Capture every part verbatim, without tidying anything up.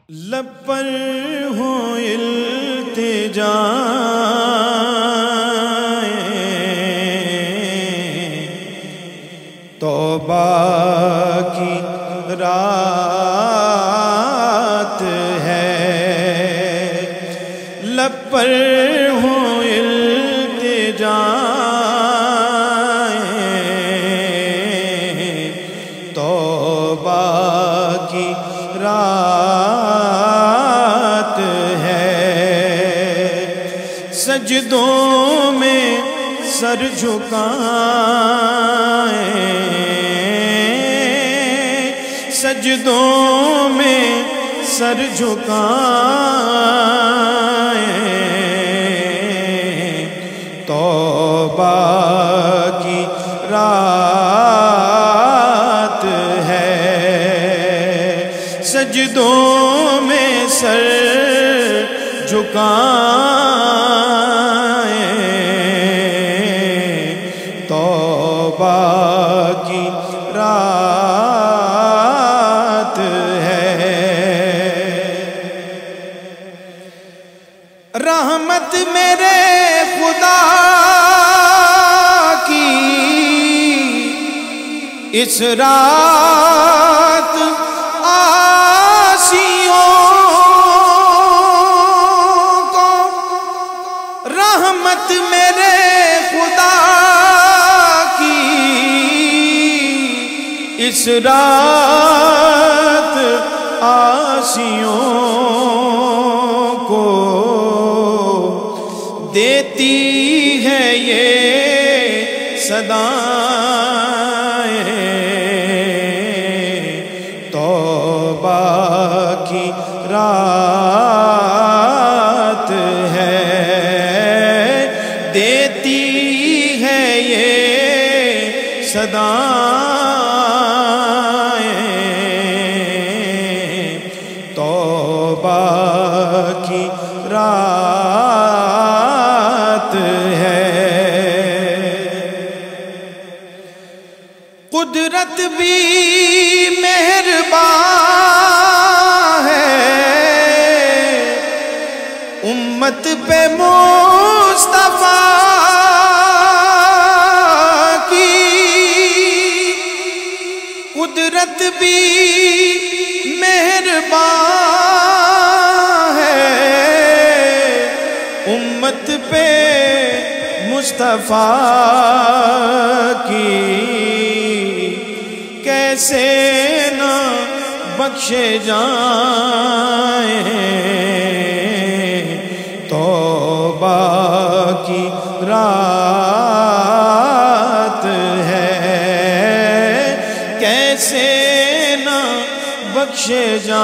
لب پر ہو التجا توبہ کی رات ہے، لب پر ہو التجا توبہ کی رات ہے، سجدوں میں سر جھکائیں، سجدوں میں سر جھکائیں، توبہ کی رات ہے، سجدوں میں سر جھکائیں، توبہ کی رات ہے، رحمت میرے خدا کی اس رات آسیوں کو، رحمت میرے خدا کی اس رات آسیوں کو دیتی ہے یہ صدائیں، توبہ کی رات ہے، دیتی ہے یہ صدائیں، توبہ کی رات ہے، قدرت بھی مہربان ہے، امت پہ مصطفیٰ کی، قدرت بھی مہربان ہے، امت پہ مصطفیٰ کی، کیسے نہ بخشے جائیں، توبہ کی رات ہے، کیسے نہ بخشے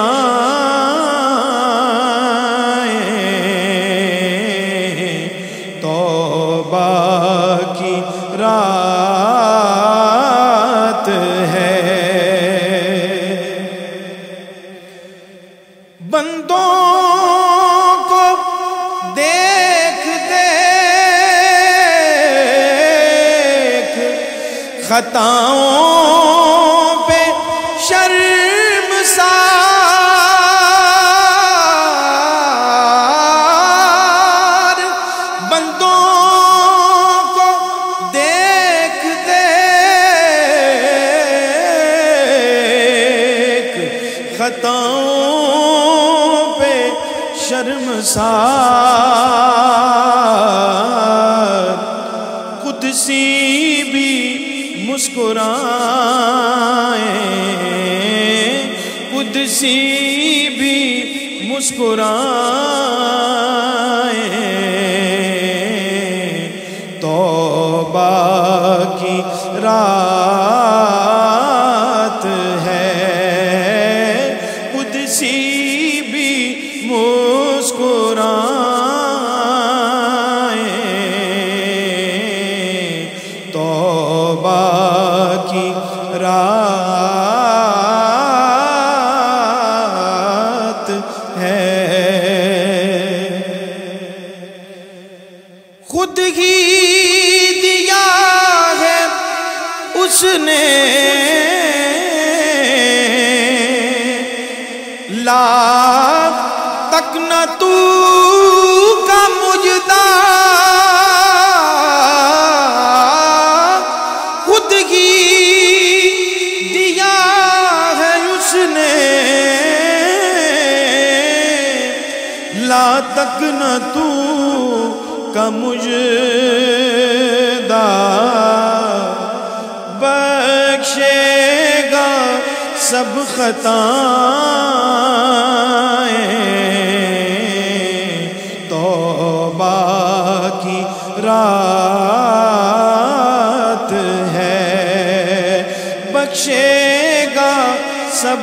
جائیں، توبہ کی رات ہے، بندوں کو دیکھ دیکھ خطاؤں پہ شرمسار، بندوں کو دیکھ دیکھ خطاؤں پہ شرمسار، قدسی بھی مسکرائیں، قدسی بھی مسکرائیں، توبہ کی رات ہے، قدسی بھی مسکرائیں، توبہ کی رات ہے، خود ہی دیا ہے اس نے لا تک نہ تو کا مجدہ خود ہی دیا ہے اس نے، لا تک نہ تو کا مجدہ بخشے گا سب خطائیں، توبہ کی رات ہے، بخشے گا سب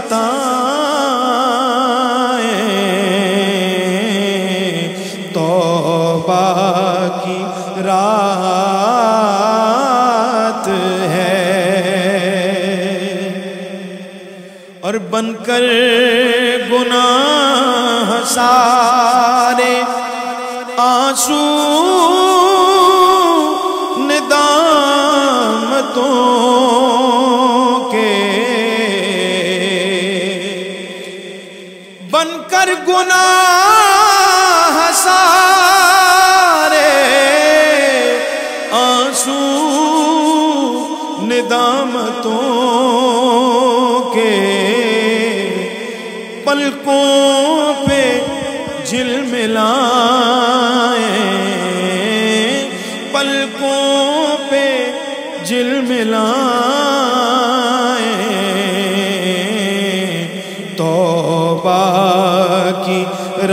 خطائیں، توبہ کی رات ہے۔ اور بن کر گناہ سارے آنسو ندامتوں کے، بن کر گناہ سارے آنسو ندامتوں کے، پلکوں پہ جھلملائیں، پلکوں پہ جھلملائیں، توبہ کی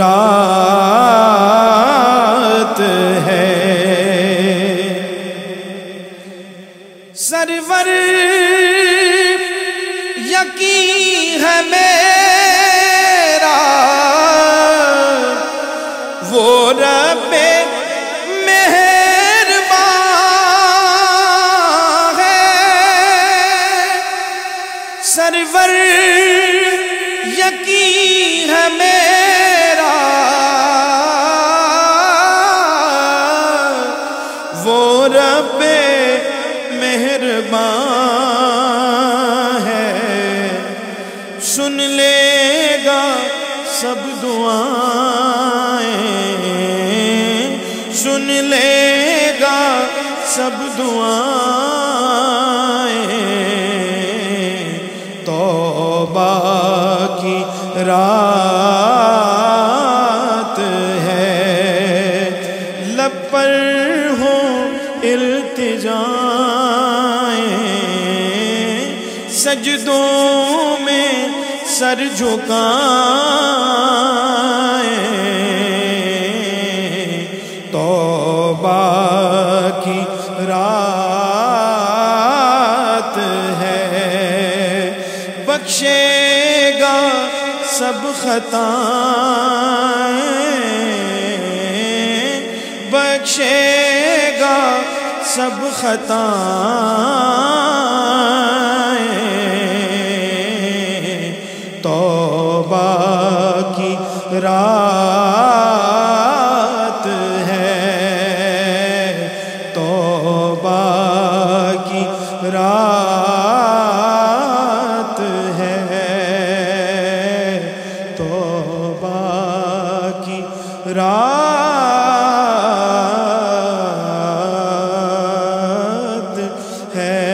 رات ہے۔ سرور یقین ہے میرا وہ رب مہربان ہے، سرور یقین ہے میرا وہ رب مہربان ہے، سن لے گا سب دعائیں، سن لے گا سب دعائیں، توبہ کی رات ہے، لب پر ہوں التجائیں، سجدوں میں سر جھکائیں، توبہ کی رات ہے، بخشے گا سب خطائیں، بخشے گا سب خطائیں، توبہ کی رات ہے، توبہ کی رات ہے، توبہ کی رات ہے۔